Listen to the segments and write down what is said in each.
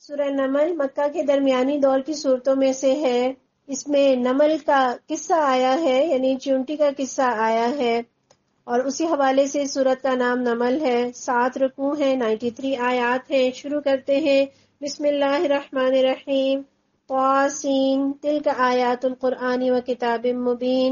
سورہ نمل مکہ کے درمیانی دور کی صورتوں میں سے ہے. اس میں نمل کا قصہ آیا ہے، یعنی چیونٹی کا قصہ آیا ہے، اور اسی حوالے سے سورت کا نام نمل ہے. 7 رکوع ہیں، 93 آیات ہیں. شروع کرتے ہیں. بسم اللہ الرحمن الرحیم. طاسین تلک آیات القرآن و کتاب مبین.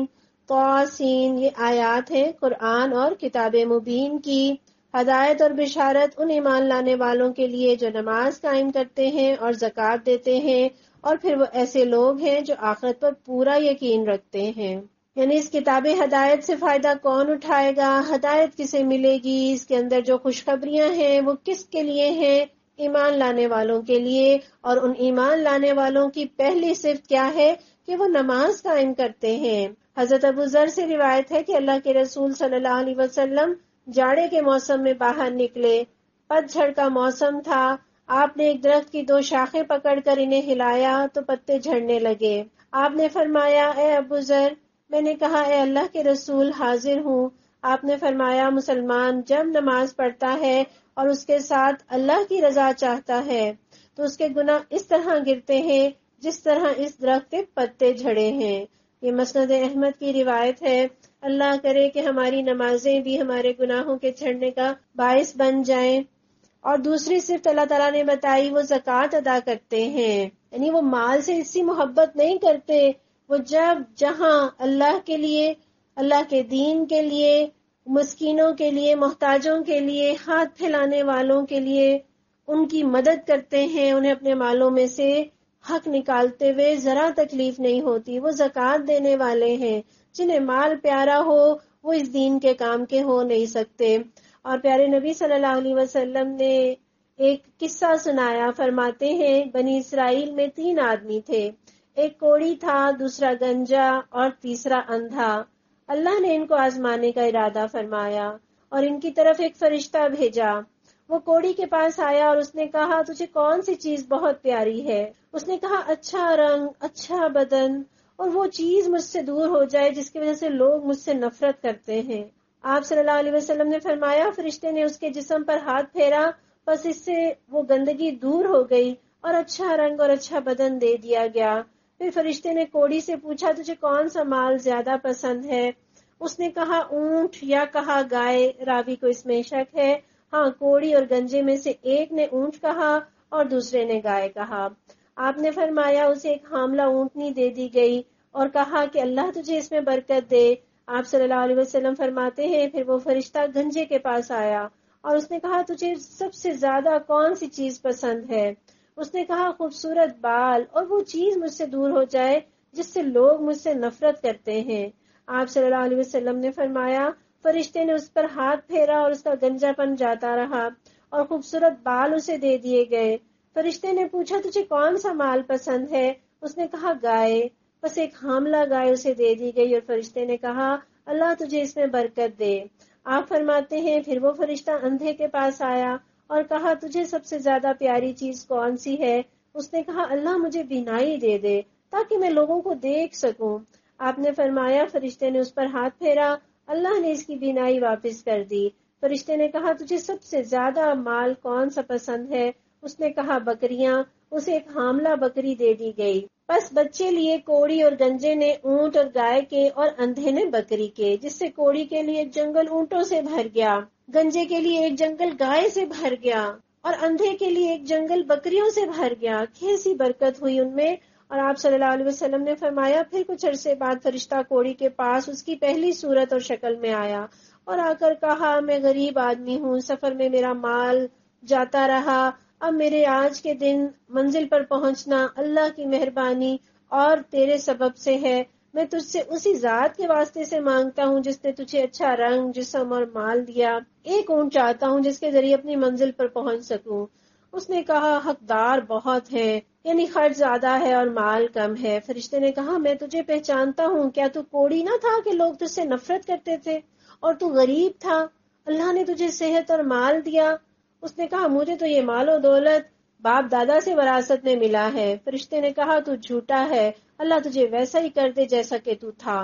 طاسین یہ آیات ہیں قرآن اور کتاب مبین کی. ہدایت اور بشارت ان ایمان لانے والوں کے لیے جو نماز قائم کرتے ہیں اور زکوٰۃ دیتے ہیں، اور پھر وہ ایسے لوگ ہیں جو آخرت پر پورا یقین رکھتے ہیں. یعنی اس کتاب ہدایت سے فائدہ کون اٹھائے گا، ہدایت کسے ملے گی، اس کے اندر جو خوشخبریاں ہیں وہ کس کے لیے ہیں، ایمان لانے والوں کے لیے. اور ان ایمان لانے والوں کی پہلی صفت کیا ہے کہ وہ نماز قائم کرتے ہیں. حضرت ابو ذر سے روایت ہے کہ اللہ کے رسول صلی اللہ علیہ وسلم جاڑے کے موسم میں باہر نکلے. پت جھڑ کا موسم تھا. آپ نے ایک درخت کی 2 شاخیں پکڑ کر انہیں ہلایا تو پتے جھڑنے لگے. آپ نے فرمایا اے ابو ذر. میں نے کہا اے اللہ کے رسول حاضر ہوں. آپ نے فرمایا مسلمان جب نماز پڑھتا ہے اور اس کے ساتھ اللہ کی رضا چاہتا ہے تو اس کے گناہ اس طرح گرتے ہیں جس طرح اس درخت کے پتے جھڑے ہیں. یہ مسند احمد کی روایت ہے. اللہ کرے کہ ہماری نمازیں بھی ہمارے گناہوں کے جھڑنے کا باعث بن جائیں. اور دوسری صرف اللہ تعالیٰ نے بتائی وہ زکوٰۃ ادا کرتے ہیں. یعنی وہ مال سے اسی محبت نہیں کرتے، وہ جب جہاں اللہ کے لیے، اللہ کے دین کے لیے، مسکینوں کے لیے، محتاجوں کے لیے، ہاتھ پھیلانے والوں کے لیے ان کی مدد کرتے ہیں، انہیں اپنے مالوں میں سے حق نکالتے ہوئے ذرا تکلیف نہیں ہوتی. وہ زکوٰۃ دینے والے ہیں. جنہیں مال پیارا ہو وہ اس دین کے کام کے ہو نہیں سکتے. اور پیارے نبی صلی اللہ علیہ وسلم نے ایک قصہ سنایا. فرماتے ہیں بنی اسرائیل میں 3 آدمی تھے. ایک کوڑی تھا، دوسرا گنجا اور تیسرا اندھا. اللہ نے ان کو آزمانے کا ارادہ فرمایا اور ان کی طرف ایک فرشتہ بھیجا. وہ کوڑی کے پاس آیا اور اس نے کہا تجھے کون سی چیز بہت پیاری ہے؟ اس نے کہا اچھا رنگ، اچھا بدن، اور وہ چیز مجھ سے دور ہو جائے جس کی وجہ سے لوگ مجھ سے نفرت کرتے ہیں. آپ صلی اللہ علیہ وسلم نے فرمایا فرشتے نے اس کے جسم پر ہاتھ پھیرا، بس اس سے وہ گندگی دور ہو گئی اور اچھا رنگ اور اچھا بدن دے دیا گیا. پھر فرشتے نے کوڑی سے پوچھا تجھے کون سا مال زیادہ پسند ہے؟ اس نے کہا اونٹ یا کہا گائے. راوی کو اس میں شک ہے. ہاں، کوڑی اور گنجے میں سے ایک نے اونٹ کہا اور دوسرے نے گائے کہا. آپ نے فرمایا اسے ایک حاملہ اونٹنی دے دی گئی اور کہا کہ اللہ تجھے اس میں برکت دے. آپ صلی اللہ علیہ وسلم فرماتے ہیں پھر وہ فرشتہ گنجے کے پاس آیا اور اس نے کہا تجھے سب سے زیادہ کون سی چیز پسند ہے؟ اس نے کہا خوبصورت بال اور وہ چیز مجھ سے دور ہو جائے جس سے لوگ مجھ سے نفرت کرتے ہیں. آپ صلی اللہ علیہ وسلم نے فرمایا فرشتے نے اس پر ہاتھ پھیرا اور اس کا گنجا پن جاتا رہا اور خوبصورت بال اسے دے دیے گئے. فرشتے نے پوچھا تجھے کون سا مال پسند ہے؟ اس نے کہا گائے. بس ایک حاملہ گائے اسے دے دی گئی اور فرشتے نے کہا اللہ تجھے اس میں برکت دے. آپ فرماتے ہیں پھر وہ فرشتہ اندھے کے پاس آیا اور کہا تجھے سب سے زیادہ پیاری چیز کون سی ہے؟ اس نے کہا اللہ مجھے بینائی دے دے تاکہ میں لوگوں کو دیکھ سکوں. آپ نے فرمایا فرشتے نے اس پر ہاتھ پھیرا، اللہ نے اس کی بینائی واپس کر دی. فرشتے نے کہا تجھے سب سے زیادہ مال کون سا پسند ہے؟ اس نے کہا بکریاں. اسے ایک حاملہ بکری دے دی گئی. بس بچے لیے کوڑی اور گنجے نے اونٹ اور گائے کے اور اندھے نے بکری کے، جس سے کوڑی کے لیے ایک جنگل اونٹوں سے بھر گیا، گنجے کے لیے ایک جنگل گائے سے بھر گیا اور اندھے کے لیے ایک جنگل بکریوں سے بھر گیا. کیسی برکت ہوئی ان میں. اور آپ صلی اللہ علیہ وسلم نے فرمایا پھر کچھ عرصے بعد فرشتہ کوڑی کے پاس اس کی پہلی صورت اور شکل میں آیا اور آ کر کہا میں غریب آدمی ہوں، سفر میں میرا مال جاتا رہا، اب میرے آج کے دن منزل پر پہنچنا اللہ کی مہربانی اور تیرے سبب سے ہے. میں تجھ سے اسی ذات کے واسطے سے مانگتا ہوں جس نے تجھے اچھا رنگ، جسم اور مال دیا. ایک اونٹ چاہتا ہوں جس کے ذریعے اپنی منزل پر پہنچ سکوں. اس نے کہا حقدار بہت ہیں، یعنی خرچ زیادہ ہے اور مال کم ہے. فرشتے نے کہا میں تجھے پہچانتا ہوں، کیا تو کوڑی نہ تھا کہ لوگ تجھ سے نفرت کرتے تھے، اور تو غریب تھا، اللہ نے تجھے صحت اور مال دیا. اس نے کہا مجھے تو یہ مال و دولت باپ دادا سے وراثت میں ملا ہے. فرشتے نے کہا تو جھوٹا ہے، اللہ تجھے ویسا ہی کر دے جیسا کہ تو تھا.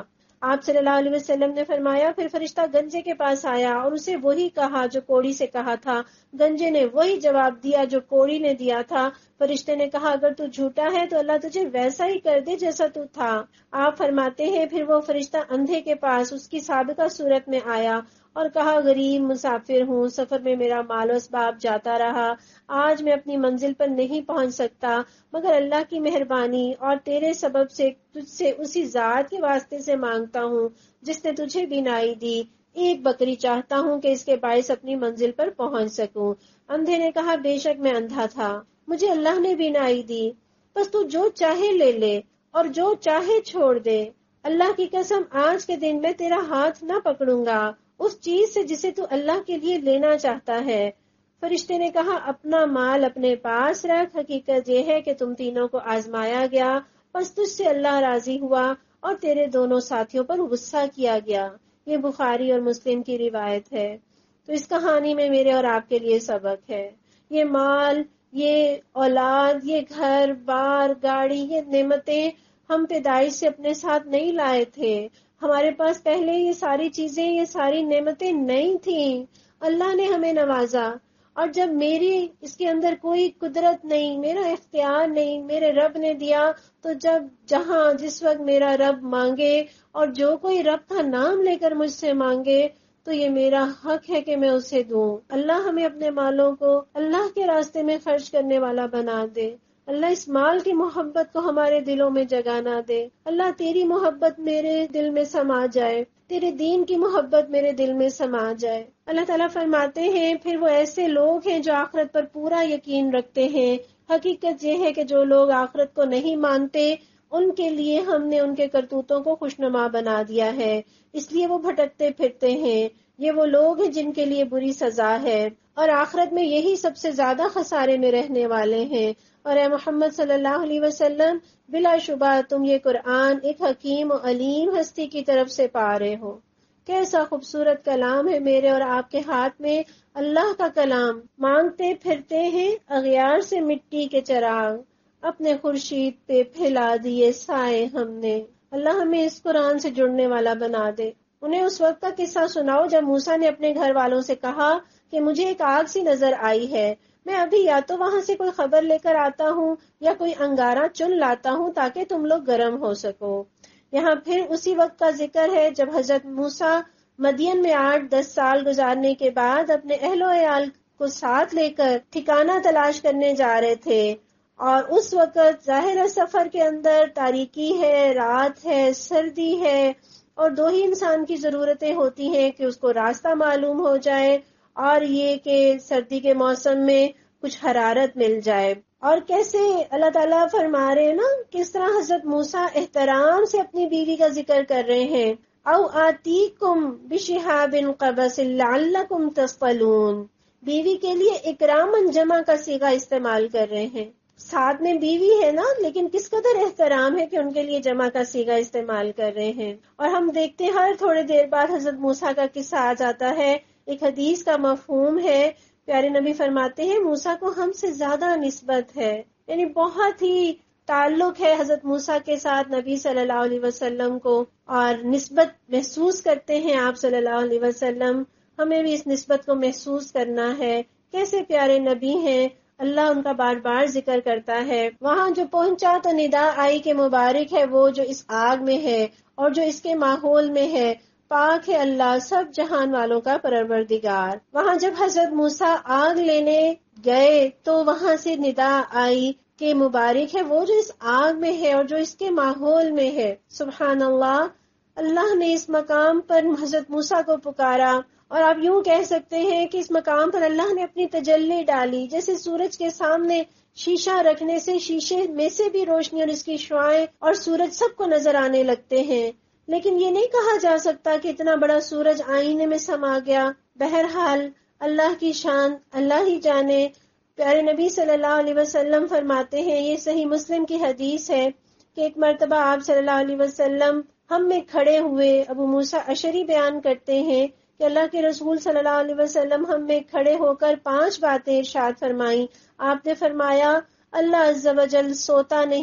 آپ صلی اللہ علیہ وسلم نے فرمایا پھر فرشتہ گنجے کے پاس آیا اور اسے وہی کہا جو کوڑی سے کہا تھا. گنجے نے وہی جواب دیا جو کوڑی نے دیا تھا. فرشتے نے کہا اگر تو جھوٹا ہے تو اللہ تجھے ویسا ہی کر دے جیسا تو تھا. آپ فرماتے ہیں پھر وہ فرشتہ اندھے کے پاس اس کی سابقہ صورت میں آیا اور کہا غریب مسافر ہوں، سفر میں میرا مال و اسباب جاتا رہا، آج میں اپنی منزل پر نہیں پہنچ سکتا، مگر اللہ کی مہربانی اور تیرے سبب سے تجھ سے اسی ذات کے واسطے سے مانگتا ہوں جس نے تجھے بینائی دی. ایک بکری چاہتا ہوں کہ اس کے باعث اپنی منزل پر پہنچ سکوں. اندھے نے کہا بے شک میں اندھا تھا، مجھے اللہ نے بینائی دی، بس تو جو چاہے لے لے اور جو چاہے چھوڑ دے. اللہ کی قسم آج کے دن میں تیرا ہاتھ نہ پکڑوں گا اس چیز سے جسے تو اللہ کے لیے لینا چاہتا ہے. فرشتے نے کہا اپنا مال اپنے پاس رکھ، حقیقت یہ ہے کہ تم تینوں کو آزمایا گیا، بس تجھ سے اللہ راضی ہوا اور تیرے دونوں ساتھیوں پر غصہ کیا گیا. یہ بخاری اور مسلم کی روایت ہے. تو اس کہانی میں میرے اور آپ کے لیے سبق ہے. یہ مال، یہ اولاد، یہ گھر بار، گاڑی، یہ نعمتیں ہم پیدائش سے اپنے ساتھ نہیں لائے تھے. ہمارے پاس پہلے یہ ساری چیزیں، یہ ساری نعمتیں نہیں تھیں، اللہ نے ہمیں نوازا. اور جب میری اس کے اندر کوئی قدرت نہیں، میرا اختیار نہیں، میرے رب نے دیا، تو جب جہاں جس وقت میرا رب مانگے اور جو کوئی رب کا نام لے کر مجھ سے مانگے تو یہ میرا حق ہے کہ میں اسے دوں. اللہ ہمیں اپنے مالوں کو اللہ کے راستے میں خرچ کرنے والا بنا دے. اللہ اس مال کی محبت کو ہمارے دلوں میں جگانا دے. اللہ تیری محبت میرے دل میں سما جائے، تیرے دین کی محبت میرے دل میں سما جائے. اللہ تعالیٰ فرماتے ہیں پھر وہ ایسے لوگ ہیں جو آخرت پر پورا یقین رکھتے ہیں. حقیقت یہ ہے کہ جو لوگ آخرت کو نہیں مانتے ان کے لیے ہم نے ان کے کرتوتوں کو خوشنما بنا دیا ہے، اس لیے وہ بھٹکتے پھرتے ہیں. یہ وہ لوگ ہیں جن کے لیے بری سزا ہے اور آخرت میں یہی سب سے زیادہ خسارے میں رہنے والے ہیں. اور اے محمد صلی اللہ علیہ وسلم بلا شبہ تم یہ قرآن ایک حکیم و علیم ہستی کی طرف سے پا رہے ہو. کیسا خوبصورت کلام ہے میرے اور آپ کے ہاتھ میں، اللہ کا کلام. مانگتے پھرتے ہیں اغیار سے مٹی کے چراغ، اپنے خورشید پہ پھیلا دیے سائے ہم نے. اللہ ہمیں اس قرآن سے جڑنے والا بنا دے. انہیں اس وقت کا قصہ سناؤ جب موسیٰ نے اپنے گھر والوں سے کہا کہ مجھے ایک آگ سی نظر آئی ہے، میں ابھی یا تو وہاں سے کوئی خبر لے کر آتا ہوں یا کوئی انگارہ چن لاتا ہوں تاکہ تم لوگ گرم ہو سکو. یہاں پھر اسی وقت کا ذکر ہے جب حضرت موسیٰ مدین میں 8-10 سال گزارنے کے بعد اپنے اہل و عیال کو ساتھ لے کر ٹھکانہ تلاش کرنے جا رہے تھے. اور اس وقت ظاہر سفر کے اندر تاریکی ہے، رات ہے، سردی ہے، اور دو ہی انسان کی ضرورتیں ہوتی ہیں کہ اس کو راستہ معلوم ہو جائے اور یہ کہ سردی کے موسم میں کچھ حرارت مل جائے. اور کیسے اللہ تعالیٰ فرما رہے ہیں نا کس طرح حضرت موسیٰ احترام سے اپنی بیوی کا ذکر کر رہے ہیں. او آتیکم بشہاب قبس لعلکم تصطلون، بیوی کے لیے اکراماً جمع کا صیغہ استعمال کر رہے ہیں. ساتھ میں بیوی ہے نا، لیکن کس قدر احترام ہے کہ ان کے لیے جمع کا صیغہ استعمال کر رہے ہیں. اور ہم دیکھتے ہیں ہر تھوڑے دیر بعد حضرت موسیٰ کا قصہ آ جاتا ہے. ایک حدیث کا مفہوم ہے، پیارے نبی فرماتے ہیں موسیٰ کو ہم سے زیادہ نسبت ہے، یعنی بہت ہی تعلق ہے حضرت موسیٰ کے ساتھ نبی صلی اللہ علیہ وسلم کو، اور نسبت محسوس کرتے ہیں آپ صلی اللہ علیہ وسلم. ہمیں بھی اس نسبت کو محسوس کرنا ہے. کیسے پیارے نبی ہیں، اللہ ان کا بار بار ذکر کرتا ہے. وہاں جو پہنچا تو ندا آئی کہ مبارک ہے وہ جو اس آگ میں ہے اور جو اس کے ماحول میں ہے، پاک ہے اللہ سب جہان والوں کا پروردگار. وہاں جب حضرت موسیٰ آگ لینے گئے تو وہاں سے ندا آئی کہ مبارک ہے وہ جو اس آگ میں ہے اور جو اس کے ماحول میں ہے. سبحان اللہ، اللہ نے اس مقام پر حضرت موسیٰ کو پکارا، اور آپ یوں کہہ سکتے ہیں کہ اس مقام پر اللہ نے اپنی تجلی ڈالی. جیسے سورج کے سامنے شیشہ رکھنے سے شیشے میں سے بھی روشنی اور اس کی شعاعیں اور سورج سب کو نظر آنے لگتے ہیں، لیکن یہ نہیں کہا جا سکتا کہ اتنا بڑا سورج آئینے میں سما گیا. بہرحال اللہ کی شان اللہ ہی جانے. پیارے نبی صلی اللہ علیہ وسلم فرماتے ہیں، یہ صحیح مسلم کی حدیث ہے کہ ایک مرتبہ آپ صلی اللہ علیہ وسلم ہم میں کھڑے ہوئے. ابو موسیٰ اشعری بیان کرتے ہیں کہ اللہ کے رسول صلی اللہ علیہ وسلم ہم میں کھڑے ہو کر 5 باتیں ارشاد فرمائیں. آپ نے فرمایا اللہ عز و جل سوتا نہیں،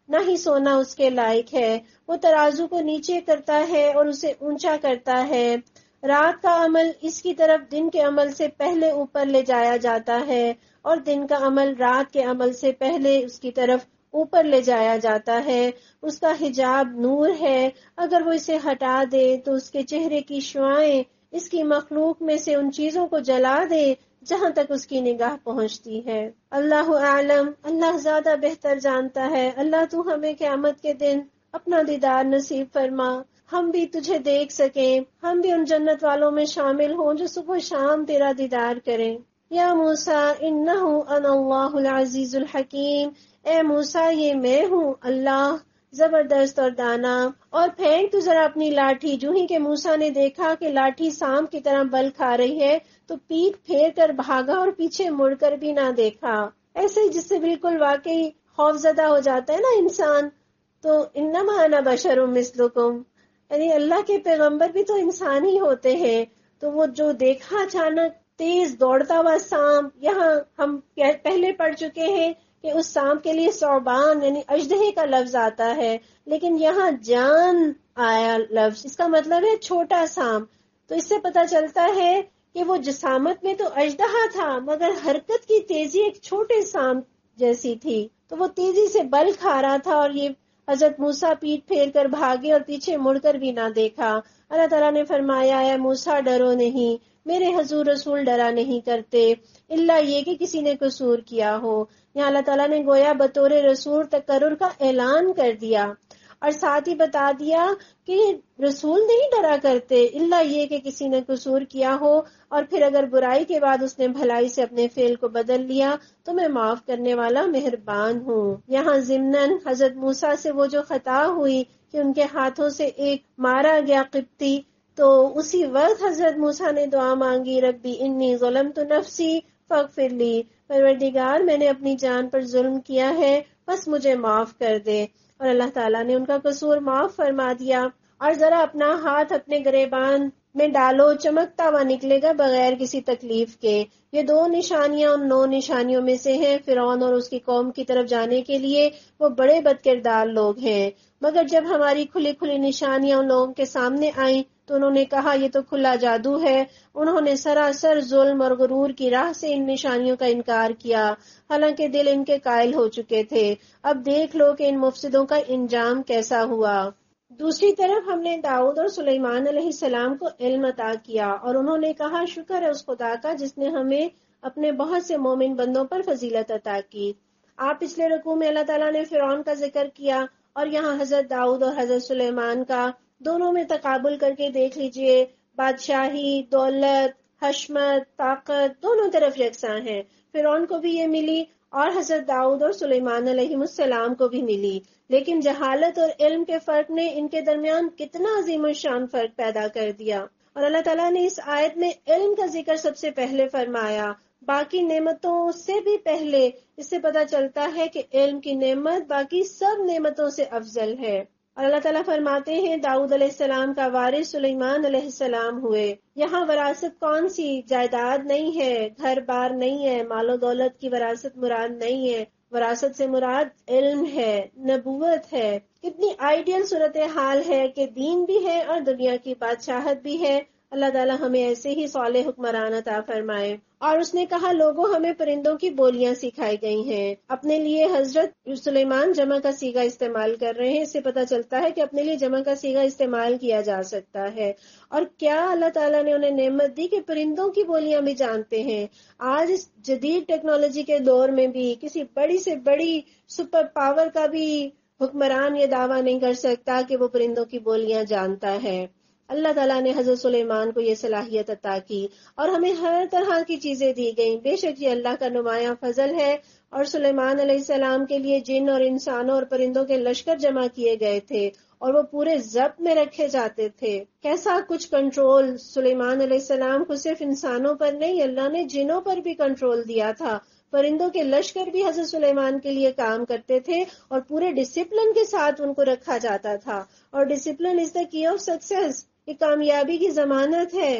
نہ ہی سونا اس کے لائق ہے۔ وہ ترازو کو نیچے کرتا ہے اور اسے اونچا کرتا ہے۔ رات کا عمل اس کی طرف دن کے عمل سے پہلے اوپر لے جایا جاتا ہے، اور دن کا عمل رات کے عمل سے پہلے اس کی طرف اوپر لے جایا جاتا ہے۔ اس کا حجاب نور ہے، اگر وہ اسے ہٹا دے تو اس کے چہرے کی شعاعیں اس کی مخلوق میں سے ان چیزوں کو جلا دے جہاں تک اس کی نگاہ پہنچتی ہے۔ اللہ اعلم، اللہ زیادہ بہتر جانتا ہے۔ اللہ تو ہمیں قیامت کے دن اپنا دیدار نصیب فرما، ہم بھی تجھے دیکھ سکیں، ہم بھی ان جنت والوں میں شامل ہوں جو صبح شام تیرا دیدار کریں۔ یا موسیٰ انہ انا اللہ العزیز الحکیم، اے موسیٰ یہ میں ہوں اللہ زبردست اور دانا۔ اور پھینک تو ذرا اپنی لاٹھی۔ جو ہی کہ موسیٰ نے دیکھا کہ لاٹھی سانپ کی طرح بل کھا رہی ہے تو پیٹ پھیر کر بھاگا اور پیچھے مڑ کر بھی نہ دیکھا، ایسے ہی جس سے بالکل واقعی خوف زدہ ہو جاتا ہے نا انسان۔ تو انما انا بشر مثلکم، یعنی اللہ کے پیغمبر بھی تو انسان ہی ہوتے ہیں۔ تو وہ جو دیکھا اچانک تیز دوڑتا ہوا سانپ، یہاں ہم پہلے پڑھ چکے ہیں کہ اس سانپ کے لیے ثعبان یعنی اژدہے کا لفظ آتا ہے، لیکن یہاں جان آیا لفظ، اس کا مطلب ہے چھوٹا سانپ۔ تو اس سے پتہ چلتا ہے کہ وہ جسامت میں تو اژدہا تھا مگر حرکت کی تیزی ایک چھوٹے سانپ جیسی تھی، تو وہ تیزی سے بل کھا رہا تھا، اور یہ حضرت موسیٰ پیٹ پھیر کر بھاگے اور پیچھے مڑ کر بھی نہ دیکھا۔ اللہ تعالیٰ نے فرمایا اے موسیٰ ڈرو نہیں، میرے حضور رسول ڈرا نہیں کرتے الا یہ کہ کسی نے قصور کیا ہو۔ یہاں اللہ تعالیٰ نے گویا بطور رسول تقرر کا اعلان کر دیا، اور ساتھ ہی بتا دیا کہ رسول نہیں ڈرا کرتے الا یہ کہ کسی نے قصور کیا ہو، اور پھر اگر برائی کے بعد اس نے بھلائی سے اپنے فعل کو بدل لیا تو میں معاف کرنے والا مہربان ہوں۔ یہاں ضمناً حضرت موسیٰ سے وہ جو خطا ہوئی کہ ان کے ہاتھوں سے ایک مارا گیا قبطی، تو اسی وقت حضرت موسیٰ نے دعا مانگی ربی انی ظلمت نفسی فاغفر لی، پروردگار میں نے اپنی جان پر ظلم کیا ہے بس مجھے معاف کر دے، اور اللہ تعالیٰ نے ان کا قصور معاف فرما دیا۔ اور ذرا اپنا ہاتھ اپنے گریبان میں ڈالو، چمکتا ہوا نکلے گا بغیر کسی تکلیف کے۔ یہ 2 نشانیاں ان 9 نشانیوں میں سے ہیں۔ فرعون اور اس کی قوم کی طرف جانے کے لیے وہ بڑے بد کردار لوگ ہیں، مگر جب ہماری کھلی کھلی نشانیاں ان لوگوں کے سامنے آئیں تو انہوں نے کہا یہ تو کھلا جادو ہے۔ انہوں نے سراسر ظلم اور غرور کی راہ سے ان نشانیوں کا انکار کیا، حالانکہ دل ان کے قائل ہو چکے تھے۔ اب دیکھ لو کہ ان مفسدوں کا انجام کیسا ہوا۔ دوسری طرف ہم نے داؤد اور سلیمان علیہ السلام کو علم عطا کیا، اور انہوں نے کہا شکر ہے اس خدا کا جس نے ہمیں اپنے بہت سے مومن بندوں پر فضیلت عطا کی۔ آپ پچھلے رکوع میں اللہ تعالیٰ نے فرعون کا ذکر کیا، اور یہاں حضرت داؤد اور حضرت سلیمان کا، دونوں میں تقابل کر کے دیکھ لیجئے، بادشاہی، دولت، حشمت، طاقت دونوں طرف یکساں ہیں۔ فرعون کو بھی یہ ملی اور حضرت داؤد اور سلیمان علیہ السلام کو بھی ملی، لیکن جہالت اور علم کے فرق نے ان کے درمیان کتنا عظیم الشان فرق پیدا کر دیا۔ اور اللہ تعالیٰ نے اس آیت میں علم کا ذکر سب سے پہلے فرمایا، باقی نعمتوں سے بھی پہلے۔ اس سے پتہ چلتا ہے کہ علم کی نعمت باقی سب نعمتوں سے افضل ہے۔ اور اللہ تعالیٰ فرماتے ہیں داؤد علیہ السلام کا وارث سلیمان علیہ السلام ہوئے۔ یہاں وراثت کون سی؟ جائیداد نہیں ہے، گھر بار نہیں ہے، مال و دولت کی وراثت مراد نہیں ہے، وراثت سے مراد علم ہے، نبوت ہے۔ کتنی آئیڈیل صورتحال ہے کہ دین بھی ہے اور دنیا کی بادشاہت بھی ہے۔ اللہ تعالیٰ ہمیں ایسے ہی صالح حکمران عطا فرمائے۔ اور اس نے کہا لوگوں ہمیں پرندوں کی بولیاں سکھائی گئی ہیں۔ اپنے لیے حضرت سلیمان جمع کا صیغہ استعمال کر رہے ہیں، اس سے پتہ چلتا ہے کہ اپنے لیے جمع کا صیغہ استعمال کیا جا سکتا ہے۔ اور کیا اللہ تعالیٰ نے انہیں نعمت دی کہ پرندوں کی بولیاں بھی جانتے ہیں۔ آج اس جدید ٹیکنالوجی کے دور میں بھی کسی بڑی سے بڑی سپر پاور کا بھی حکمران یہ دعویٰ نہیں کر سکتا کہ وہ پرندوں کی بولیاں جانتا ہے۔ اللہ تعالیٰ نے حضرت سلیمان کو یہ صلاحیت عطا کی، اور ہمیں ہر طرح کی چیزیں دی گئیں۔ بے شک یہ اللہ کا نمایاں فضل ہے۔ اور سلیمان علیہ السلام کے لیے جن اور انسانوں اور پرندوں کے لشکر جمع کیے گئے تھے، اور وہ پورے ضبط میں رکھے جاتے تھے۔ کیسا کچھ کنٹرول! سلیمان علیہ السلام کو صرف انسانوں پر نہیں، اللہ نے جنوں پر بھی کنٹرول دیا تھا۔ پرندوں کے لشکر بھی حضرت سلیمان کے لیے کام کرتے تھے، اور پورے ڈسپلن کے ساتھ ان کو رکھا جاتا تھا۔ اور ڈسپلن از دا کی آف سکسیس، یہ کامیابی کی ضمانت ہے۔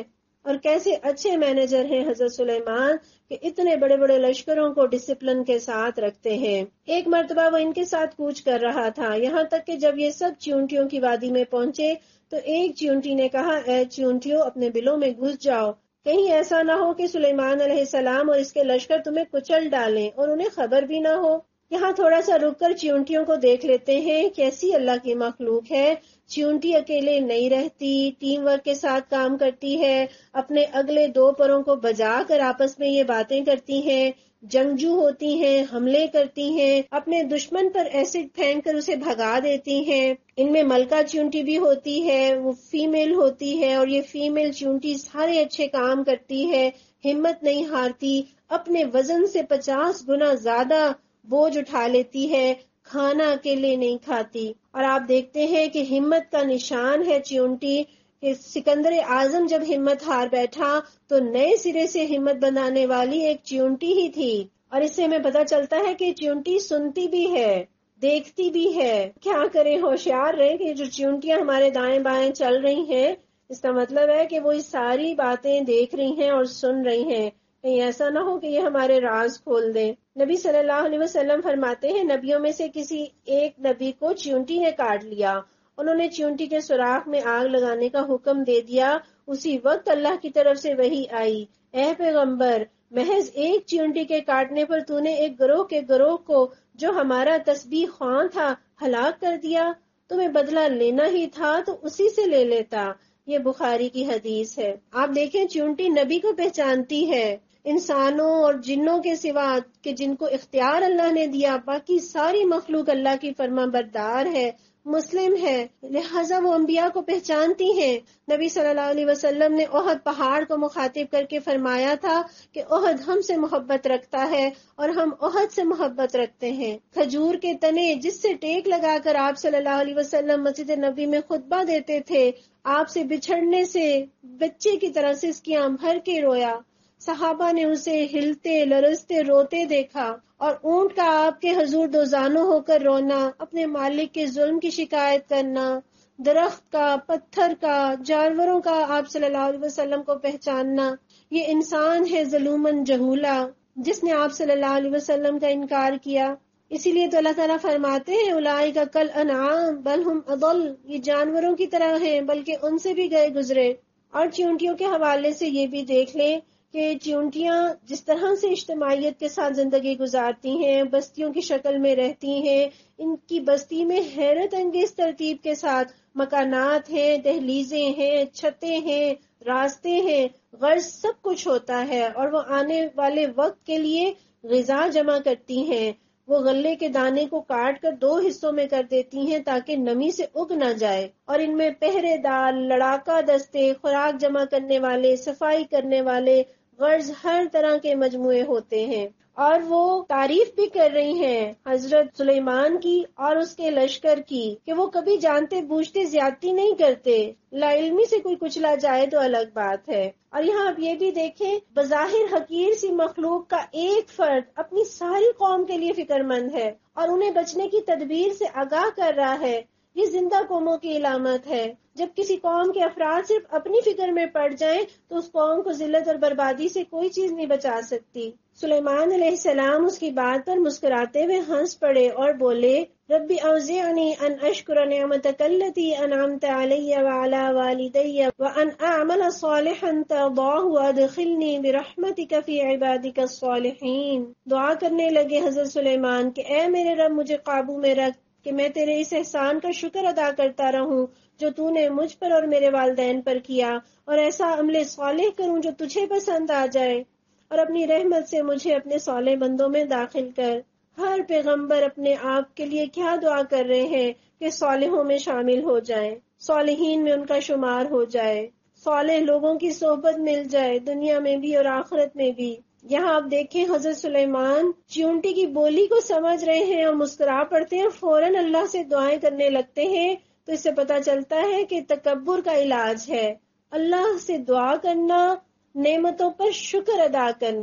اور کیسے اچھے مینیجر ہیں حضرت سلیمان کہ اتنے بڑے بڑے لشکروں کو ڈسپلن کے ساتھ رکھتے ہیں۔ ایک مرتبہ وہ ان کے ساتھ کوچ کر رہا تھا، یہاں تک کہ جب یہ سب چیونٹیوں کی وادی میں پہنچے تو ایک چیونٹی نے کہا، اے چیونٹیوں اپنے بلوں میں گھس جاؤ، کہیں ایسا نہ ہو کہ سلیمان علیہ السلام اور اس کے لشکر تمہیں کچل ڈالیں اور انہیں خبر بھی نہ ہو۔ یہاں تھوڑا سا رک کر چیونٹیوں کو دیکھ لیتے ہیں، کیسی اللہ کی مخلوق ہے۔ چیونٹی اکیلے نہیں رہتی، ٹیم ورک کے ساتھ کام کرتی ہے، اپنے اگلے دو پروں کو بجا کر آپس میں یہ باتیں کرتی ہیں، جنگجو ہوتی ہیں، حملے کرتی ہیں، اپنے دشمن پر ایسڈ پھینک کر اسے بھگا دیتی ہیں۔ ان میں ملکہ چیونٹی بھی ہوتی ہے، وہ فیمیل ہوتی ہے، اور یہ فیمیل چیونٹی سارے اچھے کام کرتی ہے، ہمت نہیں ہارتی، اپنے وزن سے 50 گنا زیادہ بوجھ اٹھا لیتی ہے، کھانا اکیلے نہیں کھاتی۔ اور آپ دیکھتے ہیں کہ ہمت کا نشان ہے چیونٹی، کہ سکندر اعظم جب ہمت ہار بیٹھا تو نئے سرے سے ہمت بنانے والی ایک چیونٹی ہی تھی۔ اور اس سے ہمیں پتہ چلتا ہے کہ چیونٹی سنتی بھی ہے، دیکھتی بھی ہے۔ کیا کریں، ہوشیار رہے کہ جو چیونٹیاں ہمارے دائیں بائیں چل رہی ہیں، اس کا مطلب ہے کہ وہ ساری باتیں دیکھ رہی ہیں اور سن رہی ہیں، کہیں ایسا نہ ہو کہ یہ ہمارے راز کھول دیں۔ نبی صلی اللہ علیہ وسلم فرماتے ہیں، نبیوں میں سے کسی ایک نبی کو چیونٹی نے کاٹ لیا، انہوں نے چیونٹی کے سوراخ میں آگ لگانے کا حکم دے دیا، اسی وقت اللہ کی طرف سے وحی آئی، اے پیغمبر، محض ایک چیونٹی کے کاٹنے پر تو نے ایک گروہ کے گروہ کو جو ہمارا تسبیح خواں تھا ہلاک کر دیا، تمہیں بدلہ لینا ہی تھا تو اسی سے لے لیتا۔ یہ بخاری کی حدیث ہے۔ آپ دیکھیں چیونٹی نبی کو پہچانتی ہے، انسانوں اور جنوں کے سوا کہ جن کو اختیار اللہ نے دیا، باقی ساری مخلوق اللہ کی فرما بردار ہے، مسلم ہے، لہذا وہ انبیاء کو پہچانتی ہیں۔ نبی صلی اللہ علیہ وسلم نے احد پہاڑ کو مخاطب کر کے فرمایا تھا کہ احد ہم سے محبت رکھتا ہے اور ہم احد سے محبت رکھتے ہیں۔ کھجور کے تنے جس سے ٹیک لگا کر آپ صلی اللہ علیہ وسلم مسجد نبی میں خطبہ دیتے تھے، آپ سے بچھڑنے سے بچے کی طرح سے اس کی آنکھ بھر کے رویا، صحابہ نے اسے ہلتے لرزتے روتے دیکھا، اور اونٹ کا آپ کے حضور دوزانوں ہو کر رونا، اپنے مالک کے ظلم کی شکایت کرنا، درخت کا، پتھر کا، جانوروں کا آپ صلی اللہ علیہ وسلم کو پہچاننا، یہ انسان ہے ظلومن جہولا جس نے آپ صلی اللہ علیہ وسلم کا انکار کیا۔ اسی لیے تو اللہ تعالیٰ فرماتے ہیں اولئک کل انعام بل ہم اضل، یہ جانوروں کی طرح ہیں بلکہ ان سے بھی گئے گزرے۔ اور چیونٹیوں کے حوالے سے یہ بھی دیکھ لیں کہ چیونٹیاں جس طرح سے اجتماعیت کے ساتھ زندگی گزارتی ہیں، بستیوں کی شکل میں رہتی ہیں، ان کی بستی میں حیرت انگیز ترتیب کے ساتھ مکانات ہیں، دہلیزیں ہیں، چھتیں ہیں، راستے ہیں، غرض سب کچھ ہوتا ہے، اور وہ آنے والے وقت کے لیے غذا جمع کرتی ہیں۔ وہ غلے کے دانے کو کاٹ کر 2 حصوں میں کر دیتی ہیں تاکہ نمی سے اگ نہ جائے، اور ان میں پہرے دار، لڑاکا دستے، خوراک جمع کرنے والے، صفائی کرنے والے، غرض ہر طرح کے مجموعے ہوتے ہیں۔ اور وہ تعریف بھی کر رہی ہیں حضرت سلیمان کی اور اس کے لشکر کی کہ وہ کبھی جانتے بوجھتے زیادتی نہیں کرتے، لا علمی سے کوئی کچلا جائے تو الگ بات ہے۔ اور یہاں آپ یہ بھی دیکھیں، بظاہر حقیر سی مخلوق کا ایک فرد اپنی ساری قوم کے لیے فکر مند ہے اور انہیں بچنے کی تدبیر سے آگاہ کر رہا ہے۔ یہ زندہ قوموں کی علامت ہے۔ جب کسی قوم کے افراد صرف اپنی فکر میں پڑ جائیں تو اس قوم کو ذلت اور بربادی سے کوئی چیز نہیں بچا سکتی۔ سلیمان علیہ السلام اس کی بات پر مسکراتے ہوئے ہنس پڑے اور بولے، ربی اوزعنی ان اشکر نعمتک التی انعمت علی وعلی والدی وان اعمل صالحا ترضاہ وادخلنی برحمتک فی عبادک الصالحین۔ دعا کرنے لگے حضرت سلیمان کہ اے میرے رب، مجھے قابو میں رکھ کہ میں تیرے اس احسان کا شکر ادا کرتا رہوں جو تو نے مجھ پر اور میرے والدین پر کیا، اور ایسا عمل صالح کروں جو تجھے پسند آ جائے، اور اپنی رحمت سے مجھے اپنے صالح بندوں میں داخل کر۔ ہر پیغمبر اپنے آپ کے لیے کیا دعا کر رہے ہیں کہ صالحوں میں شامل ہو جائیں، صالحین میں ان کا شمار ہو جائے، صالح لوگوں کی صحبت مل جائے دنیا میں بھی اور آخرت میں بھی۔ یہاں آپ دیکھیں حضرت سلیمان چیونٹی کی بولی کو سمجھ رہے ہیں اور مسکرا پڑتے ہیں، فوراً اللہ سے دعائیں کرنے لگتے ہیں۔ تو اس سے پتہ چلتا ہے کہ تکبر کا علاج ہے اللہ سے دعا کرنا، نعمتوں پر شکر ادا کرنا،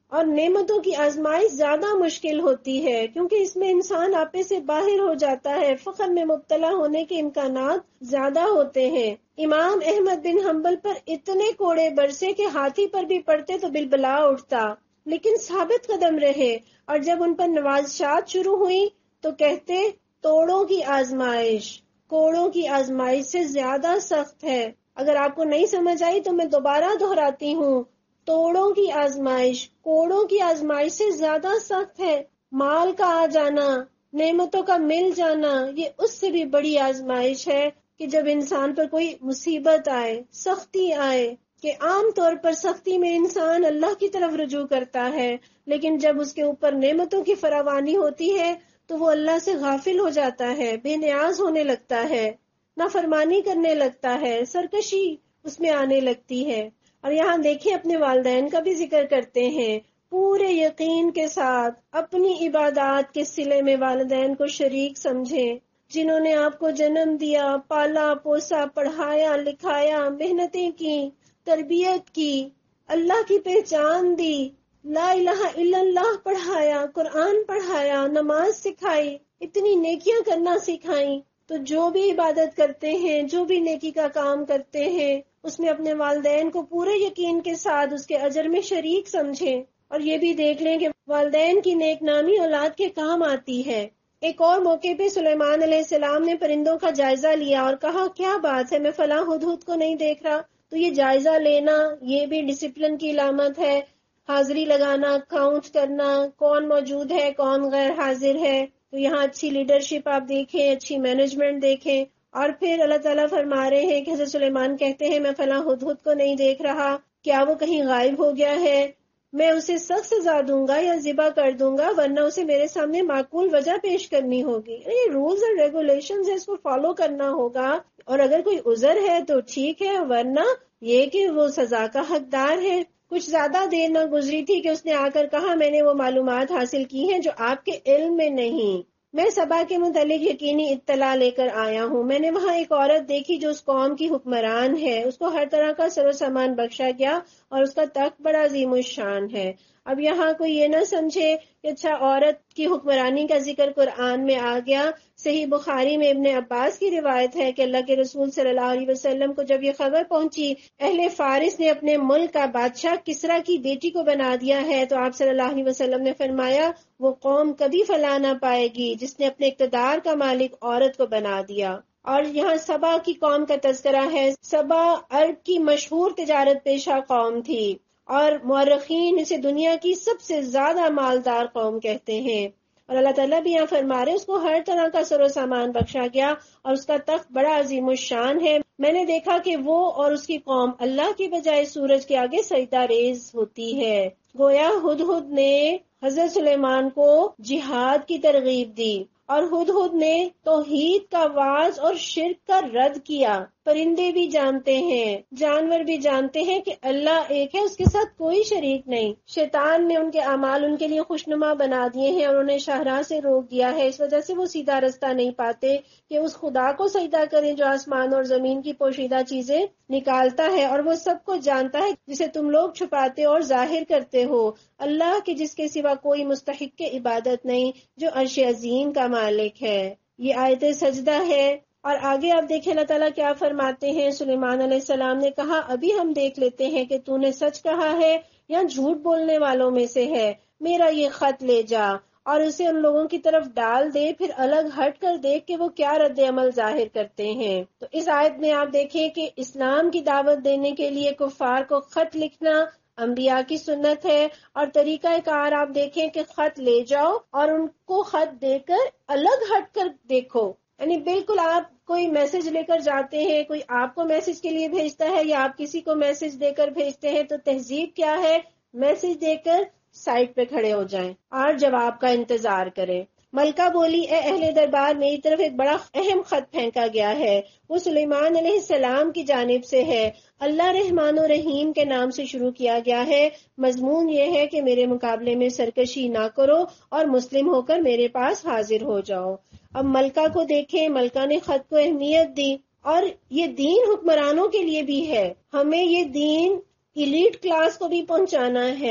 اور نعمتوں کی آزمائش زیادہ مشکل ہوتی ہے کیونکہ اس میں انسان آپے سے باہر ہو جاتا ہے، فخر میں مبتلا ہونے کے امکانات زیادہ ہوتے ہیں۔ امام احمد بن حنبل پر اتنے کوڑے برسے کہ ہاتھی پر بھی پڑتے تو بلبلا اٹھتا، لیکن ثابت قدم رہے، اور جب ان پر نوازشات شروع ہوئی تو کہتے توڑوں کی آزمائش کوڑوں کی آزمائش سے زیادہ سخت ہے۔ اگر آپ کو نہیں سمجھ آئی تو میں دوبارہ دہراتی ہوں، توڑوں کی آزمائش کوڑوں کی آزمائش سے زیادہ سخت ہے۔ مال کا آ جانا، نعمتوں کا مل جانا، یہ اس سے بھی بڑی آزمائش ہے کہ جب انسان پر کوئی مصیبت آئے، سختی آئے، کہ عام طور پر سختی میں انسان اللہ کی طرف رجوع کرتا ہے، لیکن جب اس کے اوپر نعمتوں کی فراوانی ہوتی ہے تو وہ اللہ سے غافل ہو جاتا ہے، بے نیاز ہونے لگتا ہے، نافرمانی کرنے لگتا ہے، سرکشی اس میں آنے لگتی ہے۔ اور یہاں دیکھیں اپنے والدین کا بھی ذکر کرتے ہیں، پورے یقین کے ساتھ اپنی عبادات کے صلے میں والدین کو شریک سمجھیں، جنہوں نے آپ کو جنم دیا، پالا پوسا، پڑھایا لکھایا، محنتیں کی، تربیت کی، اللہ کی پہچان دی، لا الہ الا اللہ پڑھایا، قرآن پڑھایا، نماز سکھائی، اتنی نیکیاں کرنا سکھائیں۔ تو جو بھی عبادت کرتے ہیں، جو بھی نیکی کا کام کرتے ہیں، اس میں اپنے والدین کو پورے یقین کے ساتھ اس کے اجر میں شریک سمجھیں، اور یہ بھی دیکھ لیں کہ والدین کی نیک نامی اولاد کے کام آتی ہے۔ ایک اور موقع پہ سلیمان علیہ السلام نے پرندوں کا جائزہ لیا اور کہا کیا بات ہے، میں فلاں ہدہد کو نہیں دیکھ رہا۔ تو یہ جائزہ لینا یہ بھی ڈسپلن کی علامت ہے، حاضری لگانا، کاؤنٹ کرنا، کون موجود ہے کون غیر حاضر ہے۔ تو یہاں اچھی لیڈرشپ آپ دیکھیں، اچھی مینجمنٹ دیکھیں، اور پھر اللہ تعالیٰ فرما رہے ہیں کہ حضرت سلیمان کہتے ہیں میں فلاں ہدہد کو نہیں دیکھ رہا، کیا وہ کہیں غائب ہو گیا ہے؟ میں اسے سخت سزا دوں گا یا ذبح کر دوں گا، ورنہ اسے میرے سامنے معقول وجہ پیش کرنی ہوگی۔ یہ رولز اور ریگولیشنز ہے، اس کو فالو کرنا ہوگا، اور اگر کوئی عذر ہے تو ٹھیک ہے، ورنہ یہ کہ وہ سزا کا حقدار ہے۔ کچھ زیادہ دیر نہ گزری تھی کہ اس نے آ کر کہا میں نے وہ معلومات حاصل کی ہیں جو آپ کے علم میں نہیں، میں سبا کے متعلق یقینی اطلاع لے کر آیا ہوں۔ میں نے وہاں ایک عورت دیکھی جو اس قوم کی حکمران ہے، اس کو ہر طرح کا سر و سامان بخشا گیا اور اس کا تخت بڑا عظیم الشان ہے۔ اب یہاں کوئی یہ نہ سمجھے کہ اچھا عورت کی حکمرانی کا ذکر قرآن میں آ گیا۔ صحیح بخاری میں ابن عباس کی روایت ہے کہ اللہ کے رسول صلی اللہ علیہ وسلم کو جب یہ خبر پہنچی اہل فارس نے اپنے ملک کا بادشاہ کسرا کی بیٹی کو بنا دیا ہے، تو آپ صلی اللہ علیہ وسلم نے فرمایا وہ قوم کبھی فلاح نہ پائے گی جس نے اپنے اقتدار کا مالک عورت کو بنا دیا۔ اور یہاں سبا کی قوم کا تذکرہ ہے۔ سبا عرب کی مشہور تجارت پیشہ قوم تھی، اور مورخین اسے دنیا کی سب سے زیادہ مالدار قوم کہتے ہیں۔ اور اللہ تعالیٰ بھی یہاں فرما رہے اس کو ہر طرح کا سر و سامان بخشا گیا اور اس کا تخت بڑا عظیم الشان ہے۔ میں نے دیکھا کہ وہ اور اس کی قوم اللہ کی بجائے سورج کے آگے سجدہ ریز ہوتی ہے۔ گویا ہدہد نے حضرت سلیمان کو جہاد کی ترغیب دی، اور ہدہد نے توحید کا واز اور شرک کا رد کیا۔ پرندے بھی جانتے ہیں، جانور بھی جانتے ہیں کہ اللہ ایک ہے، اس کے ساتھ کوئی شریک نہیں۔ شیطان نے ان کے اعمال ان کے لیے خوشنما بنا دیے ہیں اور انہیں شاہراہ سے روک دیا ہے، اس وجہ سے وہ سیدھا رستہ نہیں پاتے کہ اس خدا کو سجدہ کریں جو آسمان اور زمین کی پوشیدہ چیزیں نکالتا ہے، اور وہ سب کو جانتا ہے جسے تم لوگ چھپاتے اور ظاہر کرتے ہو، اللہ کے جس کے سوا کوئی مستحق عبادت نہیں، جو عرش عظیم کا مالک ہے۔ یہ آیت سجدہ ہے۔ اور آگے آپ دیکھیں اللہ تعالیٰ کیا فرماتے ہیں۔ سلیمان علیہ السلام نے کہا ابھی ہم دیکھ لیتے ہیں کہ تو نے سچ کہا ہے یا جھوٹ بولنے والوں میں سے ہے، میرا یہ خط لے جا اور اسے ان لوگوں کی طرف ڈال دے، پھر الگ ہٹ کر دیکھ کہ وہ کیا رد عمل ظاہر کرتے ہیں۔ تو اس آیت میں آپ دیکھیں کہ اسلام کی دعوت دینے کے لیے کفار کو خط لکھنا انبیاء کی سنت ہے، اور طریقہ کار آپ دیکھیں کہ خط لے جاؤ اور ان کو خط دے کر الگ ہٹ کر دیکھو، یعنی بالکل آپ کوئی میسج لے کر جاتے ہیں، کوئی آپ کو میسج کے لیے بھیجتا ہے یا آپ کسی کو میسج دے کر بھیجتے ہیں، تو تہذیب کیا ہے؟ میسج دے کر سائٹ پہ کھڑے ہو جائیں اور جواب کا انتظار کریں۔ ملکہ بولی اے اہل دربار، میری طرف ایک بڑا اہم خط پھینکا گیا ہے، وہ سلیمان علیہ السلام کی جانب سے ہے، اللہ رحمان و رحیم کے نام سے شروع کیا گیا ہے، مضمون یہ ہے کہ میرے مقابلے میں سرکشی نہ کرو اور مسلم ہو کر میرے پاس حاضر ہو جاؤ۔ اب ملکہ کو دیکھیں، ملکہ نے خط کو اہمیت دی، اور یہ دین حکمرانوں کے لیے بھی ہے، ہمیں یہ دین ایلیٹ کلاس کو بھی پہنچانا ہے۔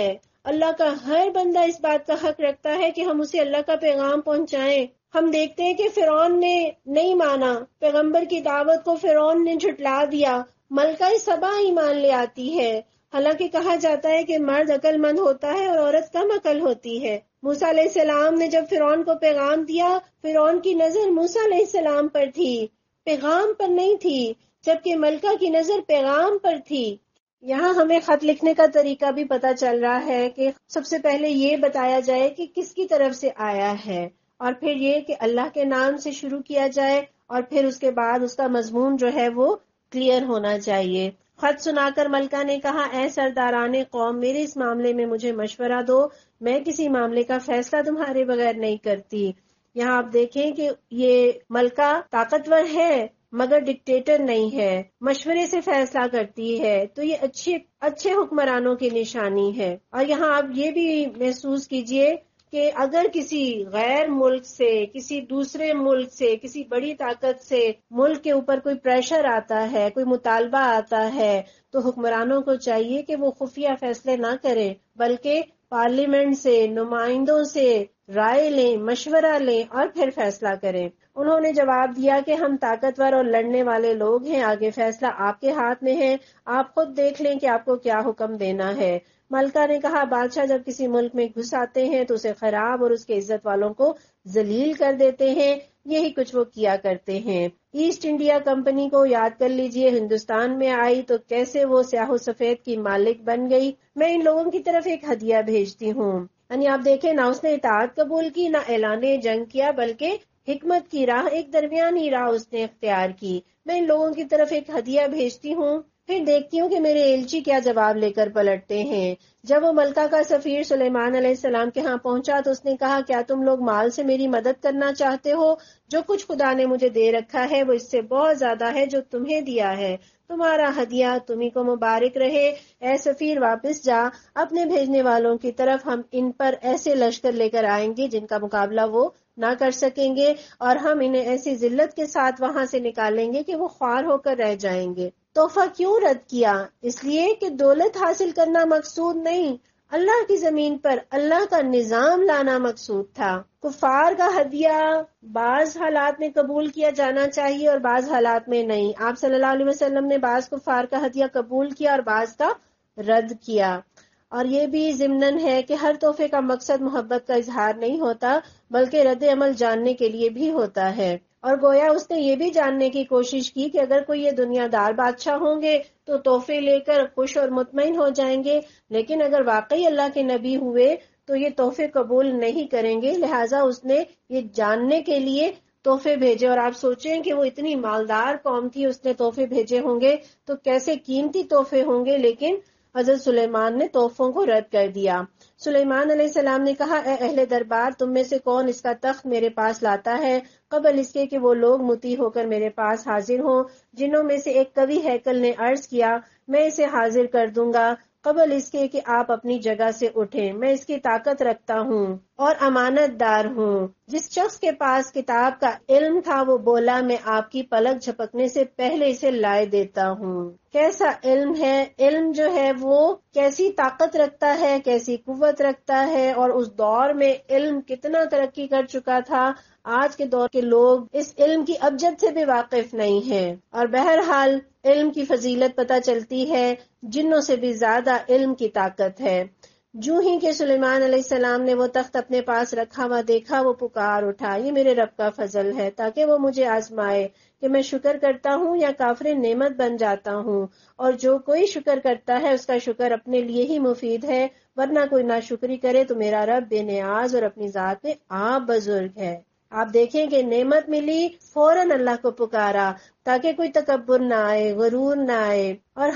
اللہ کا ہر بندہ اس بات کا حق رکھتا ہے کہ ہم اسے اللہ کا پیغام پہنچائیں۔ ہم دیکھتے ہیں کہ فرعون نے نہیں مانا، پیغمبر کی دعوت کو فرعون نے جھٹلا دیا، ملکہ سبا ایمان لے آتی ہے، حالانکہ کہا جاتا ہے کہ مرد عقل مند ہوتا ہے اور عورت کم عقل ہوتی ہے۔ موسیٰ علیہ السلام نے جب فرعون کو پیغام دیا، فرعون کی نظر موسیٰ علیہ السلام پر تھی، پیغام پر نہیں تھی، جبکہ ملکہ کی نظر پیغام پر تھی۔ یہاں ہمیں خط لکھنے کا طریقہ بھی پتہ چل رہا ہے کہ سب سے پہلے یہ بتایا جائے کہ کس کی طرف سے آیا ہے، اور پھر یہ کہ اللہ کے نام سے شروع کیا جائے، اور پھر اس کے بعد اس کا مضمون جو ہے وہ کلیئر ہونا چاہیے۔ خط سنا کر ملکہ نے کہا، اے سرداران قوم، میرے اس معاملے میں مجھے مشورہ دو، میں کسی معاملے کا فیصلہ تمہارے بغیر نہیں کرتی۔ یہاں آپ دیکھیں کہ یہ ملکہ طاقتور ہے مگر ڈکٹیٹر نہیں ہے، مشورے سے فیصلہ کرتی ہے، تو یہ اچھے حکمرانوں کی نشانی ہے۔ اور یہاں آپ یہ بھی محسوس کیجئے کہ اگر کسی غیر ملک سے، کسی دوسرے ملک سے، کسی بڑی طاقت سے ملک کے اوپر کوئی پریشر آتا ہے، کوئی مطالبہ آتا ہے، تو حکمرانوں کو چاہیے کہ وہ خفیہ فیصلے نہ کریں، بلکہ پارلیمنٹ سے، نمائندوں سے رائے لیں، مشورہ لیں اور پھر فیصلہ کریں۔ انہوں نے جواب دیا کہ ہم طاقتور اور لڑنے والے لوگ ہیں، آگے فیصلہ آپ کے ہاتھ میں ہے، آپ خود دیکھ لیں کہ آپ کو کیا حکم دینا ہے۔ ملکہ نے کہا، بادشاہ جب کسی ملک میں گھس آتے ہیں تو اسے خراب اور اس کے عزت والوں کو ذلیل کر دیتے ہیں، یہی کچھ وہ کیا کرتے ہیں۔ ایسٹ انڈیا کمپنی کو یاد کر لیجئے، ہندوستان میں آئی تو کیسے وہ سیاہ و سفید کی مالک بن گئی۔ میں ان لوگوں کی طرف ایک ہدیہ بھیجتی ہوں۔ یعنی آپ دیکھیں، نہ اس نے اطاعت قبول کی، نہ اعلان جنگ کیا، بلکہ حکمت کی راہ، ایک درمیانی راہ اس نے اختیار کی۔ میں ان لوگوں کی طرف ایک ہدیہ بھیجتی ہوں، پھر دیکھتی ہوں کہ میرے ایلچی کیا جواب لے کر پلٹتے ہیں۔ جب وہ ملکہ کا سفیر سلیمان علیہ السلام کے ہاں پہنچا تو اس نے کہا، کیا تم لوگ مال سے میری مدد کرنا چاہتے ہو؟ جو کچھ خدا نے مجھے دے رکھا ہے وہ اس سے بہت زیادہ ہے جو تمہیں دیا ہے، تمہارا ہدیہ تمہیں کو مبارک رہے۔ اے سفیر، واپس جا، اپنے بھیجنے والوں کی طرف، ہم ان پر ایسے لشکر لے کر آئیں گے جن کا مقابلہ وہ نہ کر سکیں گے، اور ہم انہیں ایسی ذلت کے ساتھ وہاں سے نکالیں گے کہ وہ خوار ہو کر رہ جائیں گے۔ تحفہ کیوں رد کیا؟ اس لیے کہ دولت حاصل کرنا مقصود نہیں، اللہ کی زمین پر اللہ کا نظام لانا مقصود تھا۔ کفار کا ہدیہ بعض حالات میں قبول کیا جانا چاہیے اور بعض حالات میں نہیں۔ آپ صلی اللہ علیہ وسلم نے بعض کفار کا ہدیہ قبول کیا اور بعض کا رد کیا۔ اور یہ بھی ضمناً ہے کہ ہر تحفے کا مقصد محبت کا اظہار نہیں ہوتا، بلکہ رد عمل جاننے کے لیے بھی ہوتا ہے۔ اور گویا اس نے یہ بھی جاننے کی کوشش کی کہ اگر کوئی یہ دنیا دار بادشاہ ہوں گے تو تحفے لے کر خوش اور مطمئن ہو جائیں گے، لیکن اگر واقعی اللہ کے نبی ہوئے تو یہ تحفے قبول نہیں کریں گے، لہٰذا اس نے یہ جاننے کے لیے تحفے بھیجے۔ اور آپ سوچیں کہ وہ اتنی مالدار قوم تھی، اس نے تحفے بھیجے ہوں گے تو کیسے قیمتی تحفے ہوں گے، لیکن حضرت سلیمان نے تحفوں کو رد کر دیا۔ سلیمان علیہ السلام نے کہا، اے اہل دربار، تم میں سے کون اس کا تخت میرے پاس لاتا ہے قبل اس کے کہ وہ لوگ مطیع ہو کر میرے پاس حاضر ہوں؟ جنوں میں سے ایک قوی ہیکل نے عرض کیا، میں اسے حاضر کر دوں گا قبل اس کے کہ آپ اپنی جگہ سے اٹھیں، میں اس کی طاقت رکھتا ہوں اور امانت دار ہوں۔ جس شخص کے پاس کتاب کا علم تھا وہ بولا، میں آپ کی پلک جھپکنے سے پہلے اسے لائے دیتا ہوں۔ کیسا علم ہے! علم جو ہے وہ کیسی طاقت رکھتا ہے، کیسی قوت رکھتا ہے، اور اس دور میں علم کتنا ترقی کر چکا تھا۔ آج کے دور کے لوگ اس علم کی ابجد سے بھی واقف نہیں ہیں، اور بہرحال علم کی فضیلت پتہ چلتی ہے، جنوں سے بھی زیادہ علم کی طاقت ہے۔ جو ہی کہ سلیمان علیہ السلام نے وہ تخت اپنے پاس رکھا ہوا دیکھا، وہ پکار اٹھا، یہ میرے رب کا فضل ہے تاکہ وہ مجھے آزمائے کہ میں شکر کرتا ہوں یا کافر نعمت بن جاتا ہوں، اور جو کوئی شکر کرتا ہے اس کا شکر اپنے لیے ہی مفید ہے، ورنہ کوئی ناشکری کرے تو میرا رب بے نیاز اور اپنی ذات میں آپ بزرگ ہے۔ آپ دیکھیں کہ نعمت ملی، فوراً اللہ کو پکارا تاکہ کوئی تکبر نہ آئے، غرور نہ آئے، اور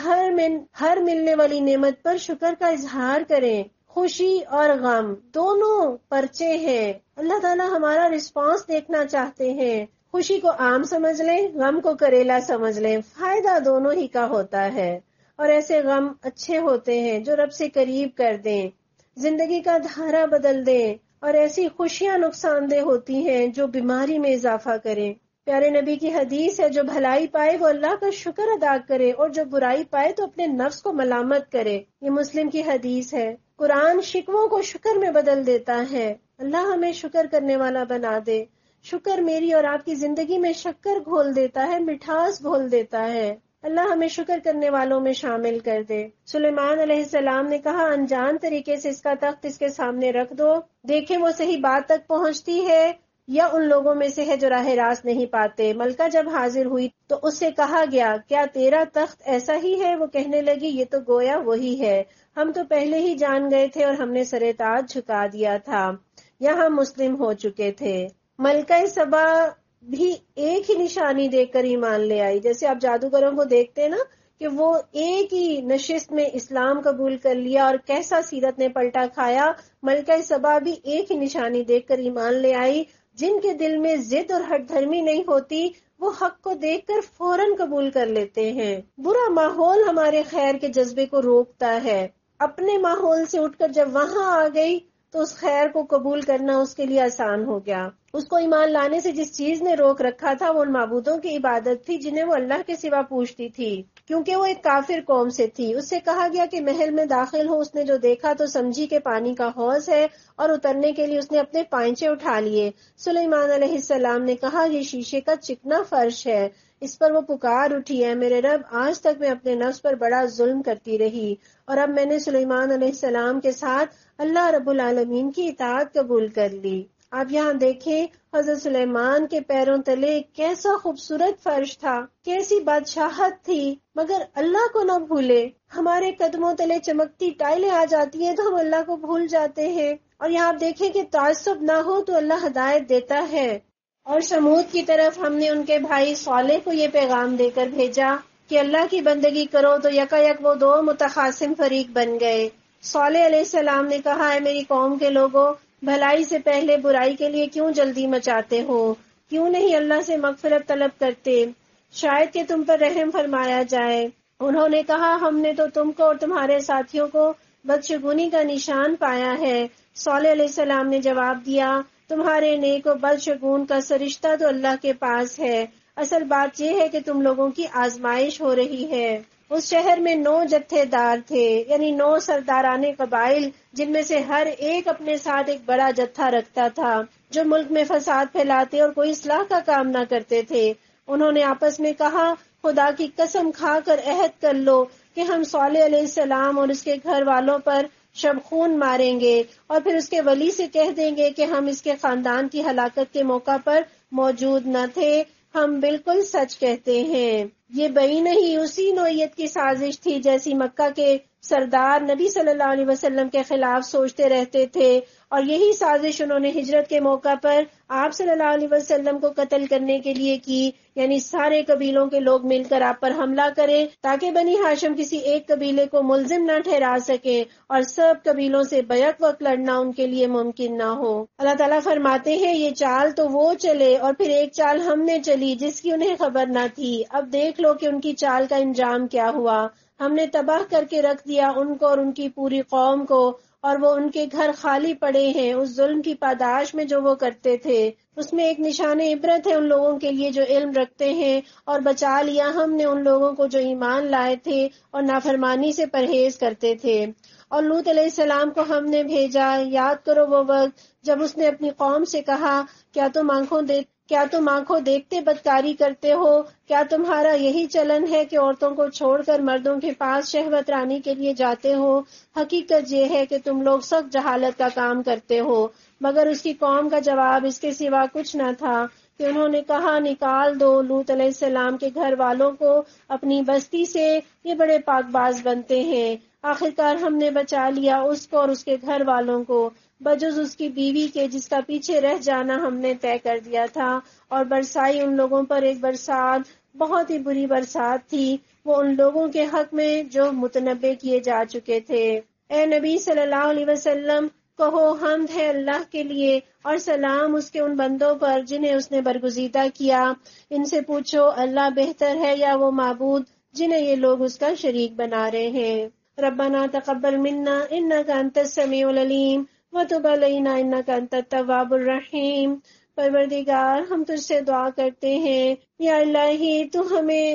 ہر ملنے والی نعمت پر شکر کا اظہار کریں۔ خوشی اور غم دونوں پرچے ہیں، اللہ تعالیٰ ہمارا رسپانس دیکھنا چاہتے ہیں۔ خوشی کو عام سمجھ لیں، غم کو کریلا سمجھ لیں، فائدہ دونوں ہی کا ہوتا ہے، اور ایسے غم اچھے ہوتے ہیں جو رب سے قریب کر دیں، زندگی کا دھارا بدل دیں، اور ایسی خوشیاں نقصان دہ ہوتی ہیں جو بیماری میں اضافہ کریں۔ پیارے نبی کی حدیث ہے، جو بھلائی پائے وہ اللہ کا شکر ادا کرے، اور جو برائی پائے تو اپنے نفس کو ملامت کرے۔ یہ مسلم کی حدیث ہے۔ قرآن شکووں کو شکر میں بدل دیتا ہے. اللہ ہمیں شکر کرنے والا بنا دے. شکر میری اور آپ کی زندگی میں شکر گھول دیتا ہے، مٹھاس گھول دیتا ہے. اللہ ہمیں شکر کرنے والوں میں شامل کر دے. سلیمان علیہ السلام نے کہا انجان طریقے سے اس کا تخت اس کے سامنے رکھ دو، دیکھیں وہ صحیح بات تک پہنچتی ہے یا ان لوگوں میں سے ہے جو راہ راست نہیں پاتے. ملکہ جب حاضر ہوئی تو اس سے کہا گیا کیا تیرا تخت ایسا ہی ہے؟ وہ کہنے لگی یہ تو گویا وہی ہے، ہم تو پہلے ہی جان گئے تھے اور ہم نے سر تاج جھکا دیا تھا یا ہم مسلم ہو چکے تھے. ملکہ سبا بھی ایک ہی نشانی دیکھ کر ایمان لے آئی. جیسے آپ جادوگروں کو دیکھتے ہیں نا کہ وہ ایک ہی نشست میں اسلام قبول کر لیا اور کیسا سیرت نے پلٹا کھایا. ملکہ سبا بھی ایک ہی نشانی دیکھ کر ایمان لے آئی. جن کے دل میں ضد اور ہٹ دھرمی نہیں ہوتی وہ حق کو دیکھ کر فوراً قبول کر لیتے ہیں. برا ماحول ہمارے خیر کے جذبے کو روکتا ہے. اپنے ماحول سے اٹھ کر جب وہاں آ گئی تو اس خیر کو قبول کرنا اس کے لیے آسان ہو گیا. اس کو ایمان لانے سے جس چیز نے روک رکھا تھا وہ ان معبودوں کی عبادت تھی جنہیں وہ اللہ کے سوا پوچھتی تھی، کیونکہ وہ ایک کافر قوم سے تھی. اس سے کہا گیا کہ محل میں داخل ہو. اس نے جو دیکھا تو سمجھی کہ پانی کا حوض ہے اور اترنے کے لیے اس نے اپنے پائنچے اٹھا لیے. سلیمان علیہ السلام نے کہا یہ شیشے کا چکنا فرش ہے. اس پر وہ پکار اٹھی ہے میرے رب آج تک میں اپنے نفس پر بڑا ظلم کرتی رہی اور اب میں نے سلیمان علیہ السلام کے ساتھ اللہ رب العالمین کی اطاعت قبول کر لی. آپ یہاں دیکھیں حضرت سلیمان کے پیروں تلے کیسا خوبصورت فرش تھا، کیسی بادشاہت تھی، مگر اللہ کو نہ بھولے. ہمارے قدموں تلے چمکتی ٹائلیں آ جاتی ہیں تو ہم اللہ کو بھول جاتے ہیں. اور یہاں آپ دیکھیں کہ تعصب نہ ہو تو اللہ ہدایت دیتا ہے. اور سمود کی طرف ہم نے ان کے بھائی صالح کو یہ پیغام دے کر بھیجا کہ اللہ کی بندگی کرو تو یکا یک وہ دو متخاصم فریق بن گئے. صالح علیہ السلام نے کہا اے میری قوم کے لوگوں، بھلائی سے پہلے برائی کے لیے کیوں جلدی مچاتے ہو؟ کیوں نہیں اللہ سے مغفرت طلب کرتے؟ شاید کہ تم پر رحم فرمایا جائے. انہوں نے کہا ہم نے تو تم کو اور تمہارے ساتھیوں کو بدشگونی کا نشان پایا ہے. صالح علیہ السلام نے جواب دیا تمہارے نیک و بدشگون کا سرشتہ تو اللہ کے پاس ہے. اصل بات یہ ہے کہ تم لوگوں کی آزمائش ہو رہی ہے. اس شہر میں 9 جتھے دار تھے، یعنی 9 سرداران قبائل، جن میں سے ہر ایک اپنے ساتھ ایک بڑا جتھا رکھتا تھا جو ملک میں فساد پھیلاتے اور کوئی اصلاح کا کام نہ کرتے تھے. انہوں نے آپس میں کہا خدا کی قسم کھا کر عہد کر لو کہ ہم صالح علیہ السلام اور اس کے گھر والوں پر شب خون ماریں گے اور پھر اس کے ولی سے کہہ دیں گے کہ ہم اس کے خاندان کی ہلاکت کے موقع پر موجود نہ تھے. ہم بالکل سچ کہتے ہیں. یہ بئی نہیں اسی نوعیت کی سازش تھی جیسی مکہ کے سردار نبی صلی اللہ علیہ وسلم کے خلاف سوچتے رہتے تھے، اور یہی سازش انہوں نے ہجرت کے موقع پر آپ صلی اللہ علیہ وسلم کو قتل کرنے کے لیے کی. یعنی سارے قبیلوں کے لوگ مل کر آپ پر حملہ کریں تاکہ بنی ہاشم کسی ایک قبیلے کو ملزم نہ ٹھہرا سکیں اور سب قبیلوں سے بیک وقت لڑنا ان کے لیے ممکن نہ ہو. اللہ تعالیٰ فرماتے ہیں یہ چال تو وہ چلے اور پھر ایک چال ہم نے چلی جس کی انہیں خبر نہ تھی. اب دیکھ لو کہ ان کی چال کا انجام کیا ہوا. ہم نے تباہ کر کے رکھ دیا ان کو اور ان کی پوری قوم کو، اور وہ ان کے گھر خالی پڑے ہیں اس ظلم کی پاداش میں جو وہ کرتے تھے. اس میں ایک نشان عبرت ہے ان لوگوں کے لیے جو علم رکھتے ہیں، اور بچا لیا ہم نے ان لوگوں کو جو ایمان لائے تھے اور نافرمانی سے پرہیز کرتے تھے. اور لوط علیہ السلام کو ہم نے بھیجا. یاد کرو وہ وقت جب اس نے اپنی قوم سے کہا کیا تم آنکھوں دیکھتے بدکاری کرتے ہو؟ کیا تمہارا یہی چلن ہے کہ عورتوں کو چھوڑ کر مردوں کے پاس شہوت رانی کے لیے جاتے ہو؟ حقیقت یہ ہے کہ تم لوگ سخت جہالت کا کام کرتے ہو. مگر اس کی قوم کا جواب اس کے سوا کچھ نہ تھا کہ انہوں نے کہا نکال دو لوط علیہ السلام کے گھر والوں کو اپنی بستی سے، یہ بڑے پاک باز بنتے ہیں. آخرکار ہم نے بچا لیا اس کو اور اس کے گھر والوں کو بجز اس کی بیوی کے جس کا پیچھے رہ جانا ہم نے طے کر دیا تھا. اور برسائی ان لوگوں پر ایک برسات، بہت ہی بری برسات تھی وہ ان لوگوں کے حق میں جو متنبع کیے جا چکے تھے. اے نبی صلی اللہ علیہ وسلم کہو حمد ہے اللہ کے لیے اور سلام اس کے ان بندوں پر جنہیں اس نے برگزیدہ کیا. ان سے پوچھو اللہ بہتر ہے یا وہ معبود جنہیں یہ لوگ اس کا شریک بنا رہے ہیں. ربنا تقبل منا انک انت السمیع العلیم وتب علینا انک انت التواب الرحیم. پروردگار ہم تجھ سے دعا کرتے ہیں یا الہی تو ہمیں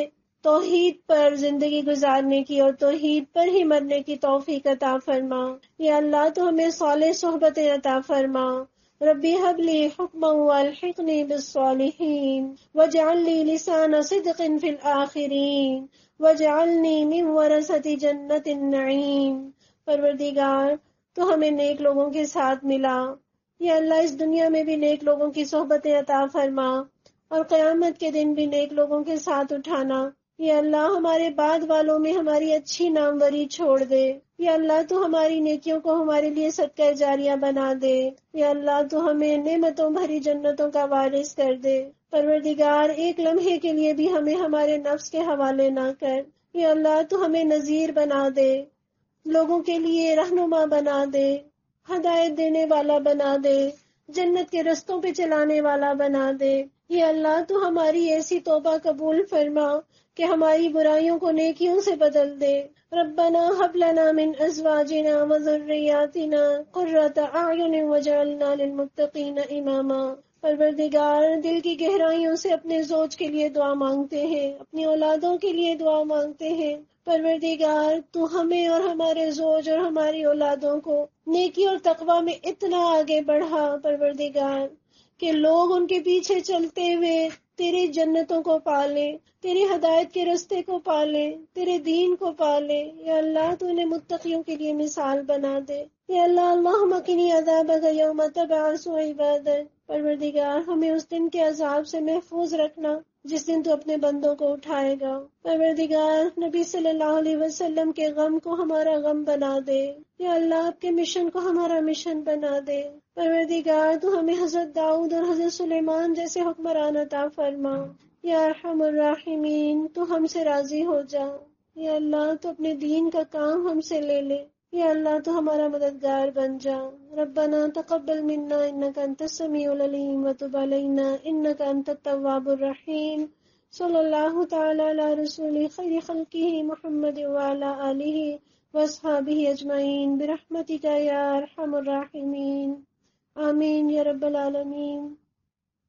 توحید پر زندگی گزارنے کی اور توحید پر ہی مرنے کی توفیق عطا فرما۔ یا اللہ تو ہمیں صالح صحبتیں عطا فرما۔ ربی حب لی حکما والحقنی بالصالحین واجعل لی لسان صدق فی الآخرین واجعلنی من ورثۃ جنت النعیم۔ پروردگار تو ہمیں نیک لوگوں کے ساتھ ملا۔ یا اللہ اس دنیا میں بھی نیک لوگوں کی صحبتیں عطا فرما اور قیامت کے دن بھی نیک لوگوں کے ساتھ اٹھانا۔ یا اللہ ہمارے بعد والوں میں ہماری اچھی ناموری چھوڑ دے۔ یا اللہ تو ہماری نیکیوں کو ہمارے لیے صدقہ جاریہ بنا دے۔ یا اللہ تو ہمیں نعمتوں بھری جنتوں کا وارث کر دے۔ پروردگار ایک لمحے کے لیے بھی ہمیں ہمارے نفس کے حوالے نہ کر۔ یا اللہ تو ہمیں نذیر بنا دے، لوگوں کے لیے رہنما بنا دے، ہدایت دینے والا بنا دے، جنت کے رستوں پہ چلانے والا بنا دے۔ یا اللہ تو ہماری ایسی توبہ قبول فرما کہ ہماری برائیوں کو نیکیوں سے بدل دے۔ ربنا هب لنا من ازواجنا وذرياتنا قرۃ اعین واجعلنا للمتقین اماما۔ پروردگار دل کی گہرائیوں سے اپنے زوج کے لیے دعا مانگتے ہیں، اپنی اولادوں کے لیے دعا مانگتے ہیں۔ پروردگار تو ہمیں اور ہمارے زوج اور ہماری اولادوں کو نیکی اور تقوی میں اتنا آگے بڑھا پروردگار کہ لوگ ان کے پیچھے چلتے ہوئے تیری جنتوں کو پالے، تیری ہدایت کے رستے کو پالے، تیرے دین کو پالے۔ یا اللہ تو انہیں متقیوں کے لیے مثال بنا دے۔ یا اللہ اللہم قنی عذابک یوم تبعث عبادک۔ پروردگار ہمیں اس دن کے عذاب سے محفوظ رکھنا جس دن تو اپنے بندوں کو اٹھائے گا۔ پروردگار نبی صلی اللہ علیہ وسلم کے غم کو ہمارا غم بنا دے۔ یا اللہ آپ کے مشن کو ہمارا مشن بنا دے۔ پروردگار تو ہمیں حضرت داؤد اور حضرت سلیمان جیسے حکمران عطا فرما۔ یا ارحم الراحمین تو ہم سے راضی ہو جا۔ یا اللہ تو اپنے دین کا کام ہم سے لے لے۔ یا اللہ تو ہمارا مددگار بن جا۔ ربنا تقبل منا انک انت السمیع العلیم وتب علینا انک انت التواب الرحیم۔ صلی اللہ تعالی علی رسول خیر خلقہ محمد وعلی آلہ واصحابہ اجمعین برحمتک یا ارحم الراحمین۔ آمین یا رب العالمین۔